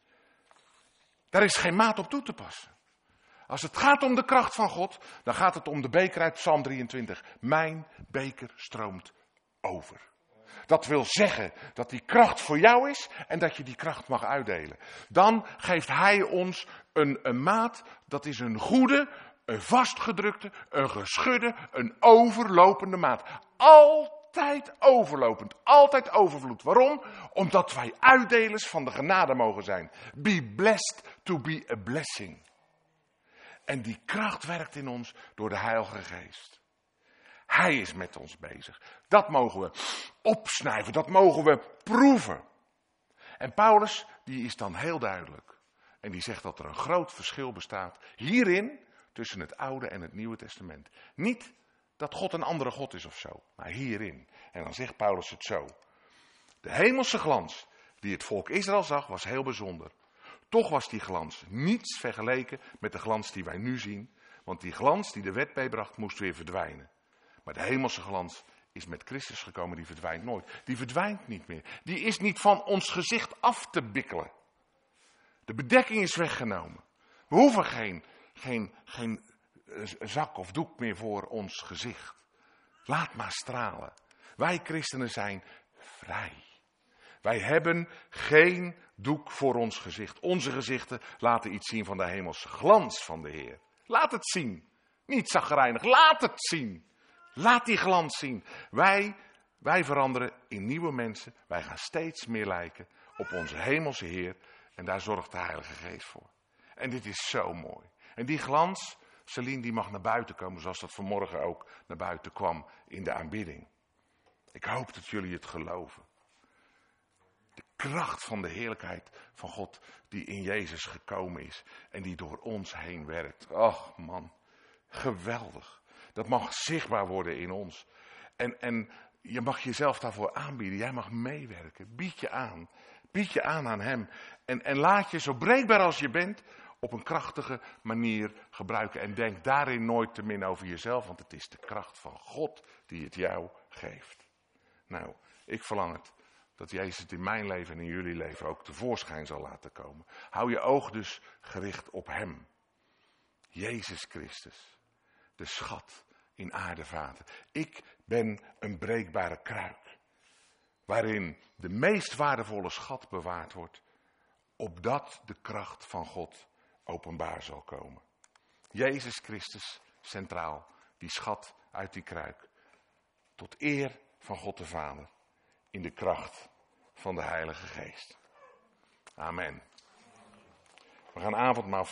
Daar is geen maat op toe te passen. Als het gaat om de kracht van God, dan gaat het om de beker uit Psalm drieëntwintig. Mijn beker stroomt over. Dat wil zeggen dat die kracht voor jou is en dat je die kracht mag uitdelen. Dan geeft hij ons een, een maat, dat is een goede, een vastgedrukte, een geschudde, een overlopende maat. Altijd overlopend, altijd overvloed. Waarom? Omdat wij uitdelers van de genade mogen zijn. Be blessed to be a blessing. En die kracht werkt in ons door de Heilige Geest. Hij is met ons bezig. Dat mogen we opsnuiven, dat mogen we proeven. En Paulus, die is dan heel duidelijk. En die zegt dat er een groot verschil bestaat hierin tussen het Oude en het Nieuwe Testament. Niet dat God een andere God is of zo, maar hierin. En dan zegt Paulus het zo. De hemelse glans die het volk Israël zag was heel bijzonder. Toch was die glans niets vergeleken met de glans die wij nu zien. Want die glans die de wet meebracht moest weer verdwijnen. Maar de hemelse glans is met Christus gekomen, die verdwijnt nooit. Die verdwijnt niet meer. Die is niet van ons gezicht af te bikkelen. De bedekking is weggenomen. We hoeven geen, geen, geen zak of doek meer voor ons gezicht. Laat maar stralen. Wij christenen zijn vrij. Wij hebben geen doek voor ons gezicht. Onze gezichten laten iets zien van de hemelse glans van de Heer. Laat het zien. Niet chagrijnig. Laat het zien. Laat die glans zien. Wij, wij veranderen in nieuwe mensen. Wij gaan steeds meer lijken op onze hemelse Heer. En daar zorgt de Heilige Geest voor. En dit is zo mooi. En die glans, Celine, die mag naar buiten komen. Zoals dat vanmorgen ook naar buiten kwam in de aanbidding. Ik hoop dat jullie het geloven. De kracht van de heerlijkheid van God die in Jezus gekomen is. En die door ons heen werkt. Och man, geweldig. Dat mag zichtbaar worden in ons. En, en je mag jezelf daarvoor aanbieden. Jij mag meewerken. Bied je aan. Bied je aan aan hem. En, en laat je zo breekbaar als je bent op een krachtige manier gebruiken. En denk daarin nooit te min over jezelf. Want het is de kracht van God die het jou geeft. Nou, ik verlang het. Dat Jezus het in mijn leven en in jullie leven ook tevoorschijn zal laten komen. Hou je oog dus gericht op hem. Jezus Christus. De schat in aardevaten. Ik ben een breekbare kruik. Waarin de meest waardevolle schat bewaard wordt. Opdat de kracht van God openbaar zal komen. Jezus Christus centraal. Die schat uit die kruik. Tot eer van God de Vader. In de kracht van de Heilige Geest. Amen. We gaan avondmaal